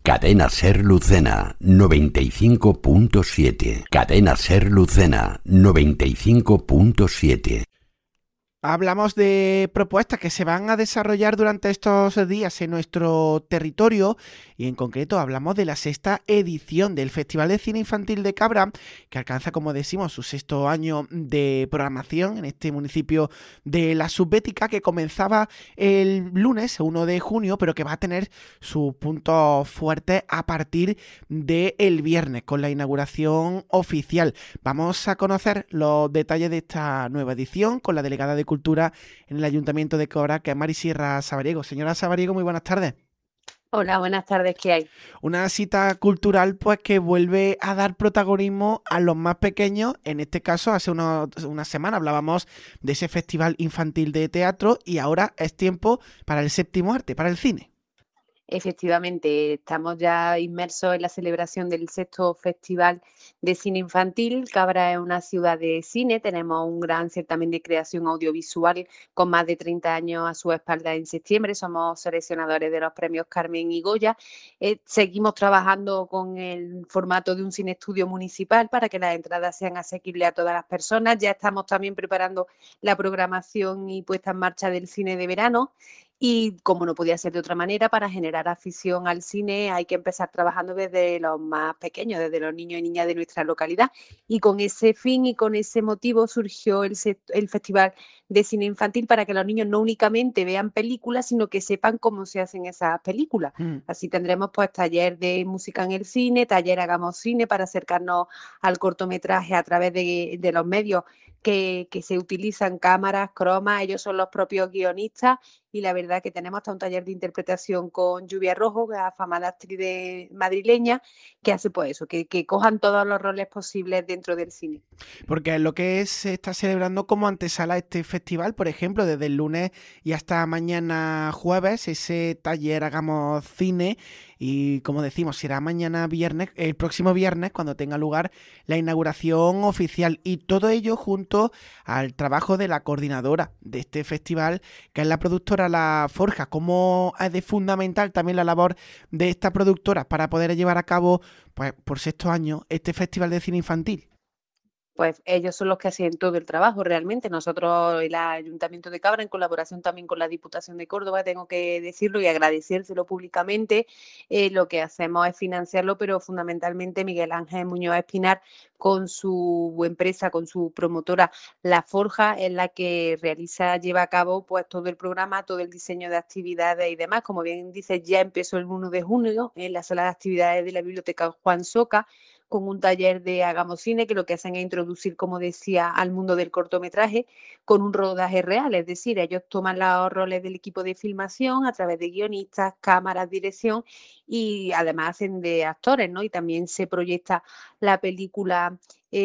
Cadena Ser Lucena 95.7. Cadena Ser Lucena 95.7. Hablamos de propuestas que se van a desarrollar durante estos días en nuestro territorio y en concreto hablamos de la sexta edición del Festival de Cine Infantil de Cabra, que alcanza, como decimos, su sexto año de programación en este municipio de la Subbética, que comenzaba el lunes 1 de junio, pero que va a tener sus puntos fuertes a partir del viernes con la inauguración oficial. Vamos a conocer los detalles de esta nueva edición con la delegada de Cultura en el Ayuntamiento de Cabra, que es Mari Sierra Sabariego. Señora Sabariego, muy buenas tardes. Hola, buenas tardes, ¿qué hay? Una cita cultural pues que vuelve a dar protagonismo a los más pequeños. En este caso, hace una semana hablábamos de ese festival infantil de teatro y ahora es tiempo para el séptimo arte, para el cine. Efectivamente, estamos ya inmersos en la celebración del sexto Festival de Cine Infantil. Cabra es una ciudad de cine, tenemos un gran certamen de creación audiovisual con más de 30 años a su espalda en septiembre. Somos seleccionadores de los premios Carmen y Goya. Seguimos trabajando con el formato de un cine estudio municipal para que las entradas sean asequibles a todas las personas. Ya estamos también preparando la programación y puesta en marcha del cine de verano. Y como no podía ser de otra manera, para generar afición al cine hay que empezar trabajando desde los más pequeños, desde los niños y niñas de nuestra localidad. Y con ese fin y con ese motivo surgió el Festival de Cine Infantil para que los niños no únicamente vean películas, sino que sepan cómo se hacen esas películas. Así tendremos pues taller de música en el cine, taller Hagamos Cine para acercarnos al cortometraje a través de los medios que se utilizan, cámaras, cromas. Ellos son los propios guionistas. Y la verdad que tenemos hasta un taller de interpretación con Lluvia Rojo, la afamada actriz madrileña, que hace pues eso, que cojan todos los roles posibles dentro del cine. Porque lo que se está celebrando como antesala a este festival, por ejemplo, desde el lunes y hasta mañana jueves, ese taller Hagamos Cine, y como decimos, será mañana viernes, el próximo viernes, cuando tenga lugar la inauguración oficial, y todo ello junto al trabajo de la coordinadora de este festival, que es la productora La Forja. ¿Cómo es de fundamental también la labor de esta productora para poder llevar a cabo, pues por sexto año, este Festival de Cine Infantil? Pues ellos son los que hacen todo el trabajo realmente. Nosotros, el Ayuntamiento de Cabra, en colaboración también con la Diputación de Córdoba, tengo que decirlo y agradecérselo públicamente, lo que hacemos es financiarlo, pero fundamentalmente Miguel Ángel Muñoz Espinar, con su empresa, con su promotora La Forja, es la que lleva a cabo pues todo el programa, todo el diseño de actividades y demás. Como bien dices, ya empezó el 1 de junio en la sala de actividades de la Biblioteca Juan Soca, con un taller de Hagamos Cine, que lo que hacen es introducir, como decía, al mundo del cortometraje con un rodaje real. Es decir, ellos toman los roles del equipo de filmación a través de guionistas, cámaras, dirección, y además hacen de actores, ¿no? Y también se proyecta la película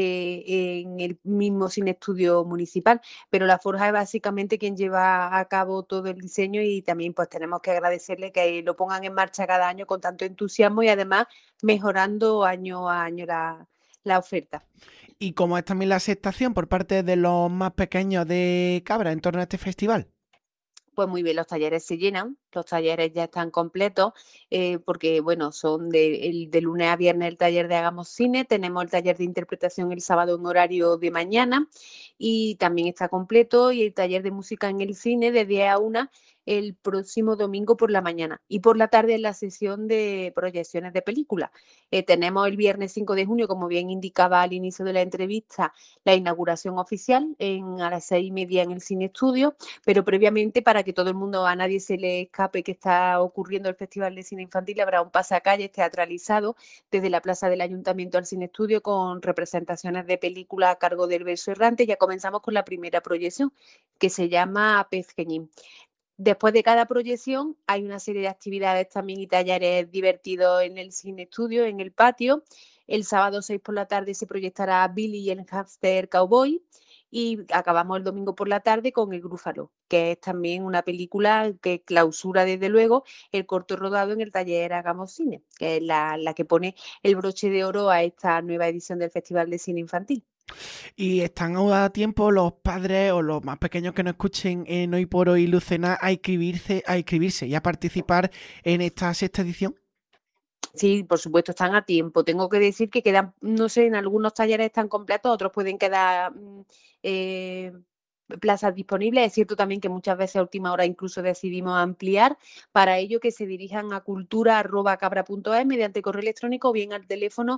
en el mismo cine estudio municipal, pero La Forja es básicamente quien lleva a cabo todo el diseño, y también pues tenemos que agradecerle que lo pongan en marcha cada año con tanto entusiasmo y además mejorando año a año la oferta. ¿Y cómo es también la aceptación por parte de los más pequeños de Cabra en torno a este festival? Pues muy bien, los talleres se llenan, los talleres ya están completos, porque bueno, son de lunes a viernes el taller de Hagamos Cine, tenemos el taller de interpretación el sábado en horario de mañana y también está completo, y el taller de música en el cine de 10 a 1 el próximo domingo por la mañana, y por la tarde en la sesión de proyecciones de películas. Tenemos el viernes 5 de junio, como bien indicaba al inicio de la entrevista, la inauguración oficial a las 6:30 en el Cine Estudio, pero previamente, para que todo el mundo, a nadie se le escape que está ocurriendo el Festival de Cine Infantil, habrá un pasacalles teatralizado desde la plaza del Ayuntamiento al Cine Estudio con representaciones de películas a cargo del Verso Errante. Ya comenzamos con la primera proyección, que se llama Pezqueñín. Después de cada proyección hay una serie de actividades también y talleres divertidos en el Cine Estudio, en el patio. El sábado 6 por la tarde se proyectará Billy y el Hamster Cowboy, y acabamos el domingo por la tarde con El Grúfalo, que es también una película que clausura desde luego el corto rodado en el taller Hagamos Cine, que es la que pone el broche de oro a esta nueva edición del Festival de Cine Infantil. ¿Y están a tiempo los padres o los más pequeños que nos escuchen en Hoy por Hoy Lucena a inscribirse y a participar en esta sexta edición? Sí, por supuesto, están a tiempo. Tengo que decir que quedan, no sé, en algunos talleres están completos, otros pueden quedar plazas disponibles. Es cierto también que muchas veces a última hora incluso decidimos ampliar. Para ello que se dirijan a cultura@cabra.es mediante correo electrónico o bien al teléfono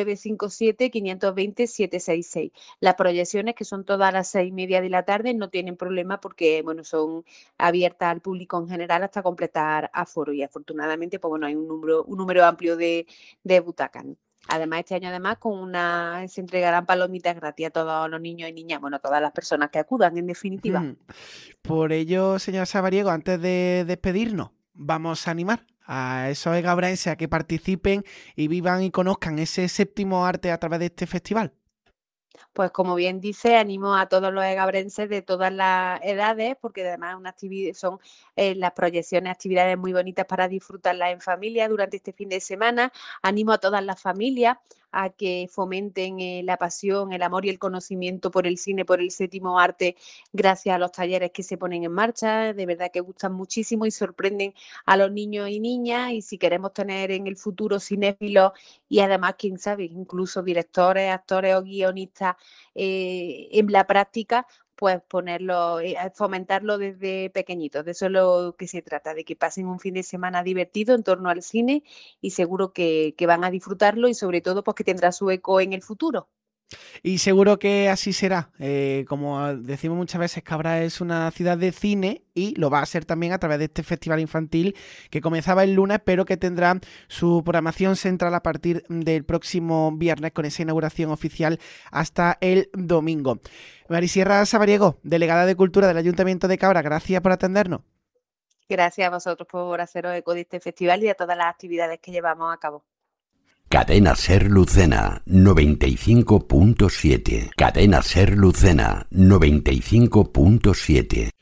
957-520-766. Las proyecciones, que son todas a las 6:30 de la tarde, no tienen problema porque bueno, son abiertas al público en general hasta completar aforo y afortunadamente pues bueno, hay un número amplio de butacas. Además, este año se entregarán palomitas gratis a todos los niños y niñas, bueno, a todas las personas que acudan, en definitiva. Por ello, señor Sabariego, antes de despedirnos, vamos a animar a esos egabrenses a que participen y vivan y conozcan ese séptimo arte a través de este festival. Pues como bien dice, animo a todos los egabrenses de todas las edades, porque además son las proyecciones, actividades muy bonitas para disfrutarlas en familia durante este fin de semana. Animo a todas las familias a que fomenten la pasión, el amor y el conocimiento por el cine, por el séptimo arte, gracias a los talleres que se ponen en marcha. De verdad que gustan muchísimo y sorprenden a los niños y niñas. Y si queremos tener en el futuro cinéfilos y además, quién sabe, incluso directores, actores o guionistas en la práctica, pues fomentarlo desde pequeñitos. De eso es lo que se trata, de que pasen un fin de semana divertido en torno al cine y seguro que van a disfrutarlo y sobre todo pues que tendrá su eco en el futuro. Y seguro que así será. Como decimos muchas veces, Cabra es una ciudad de cine y lo va a ser también a través de este festival infantil que comenzaba el lunes, pero que tendrá su programación central a partir del próximo viernes con esa inauguración oficial hasta el domingo. Marisierra Sabariego, delegada de Cultura del Ayuntamiento de Cabra, gracias por atendernos. Gracias a vosotros por haceros eco de este festival y de todas las actividades que llevamos a cabo. Cadena Ser Lucena 95.7. Cadena Ser Lucena 95.7.